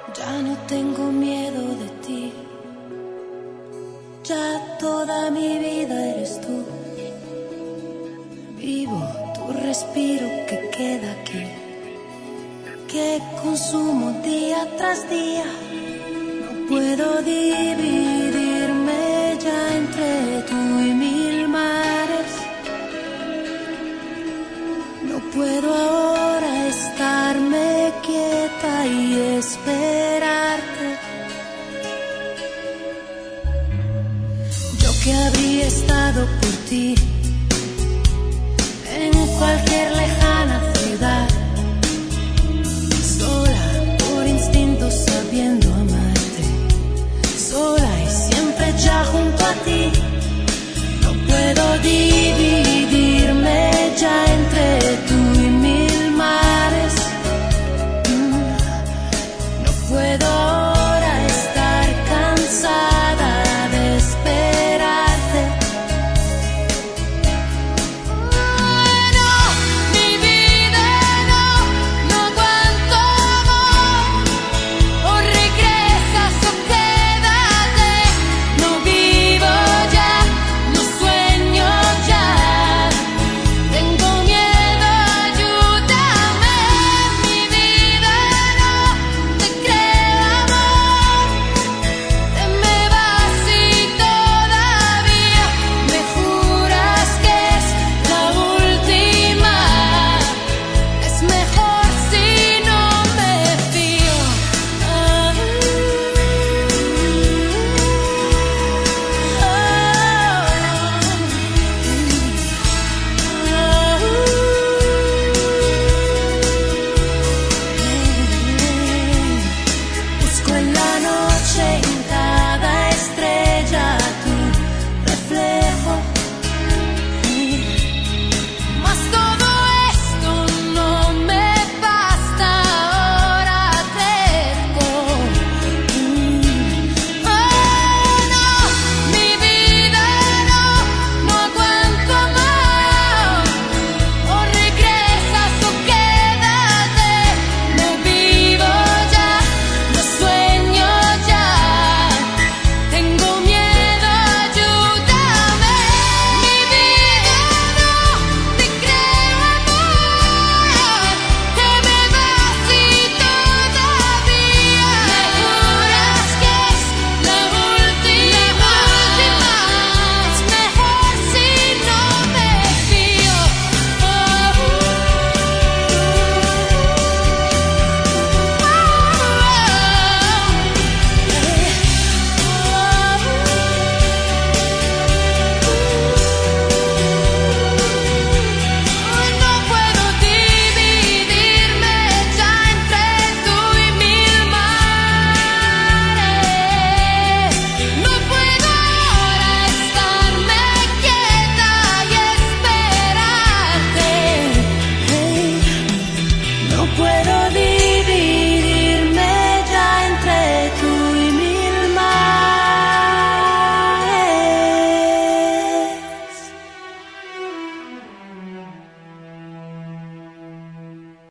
Ya no tengo miedo de ti, ya toda mi vida eres tú. Vivo tu respiro que queda aquí, que consumo día tras día. No puedo dividirme ya entre tú y mil mares. No puedo ahora estarme quieta y esperarte. Yo que habría estado por ti en cualquier lejano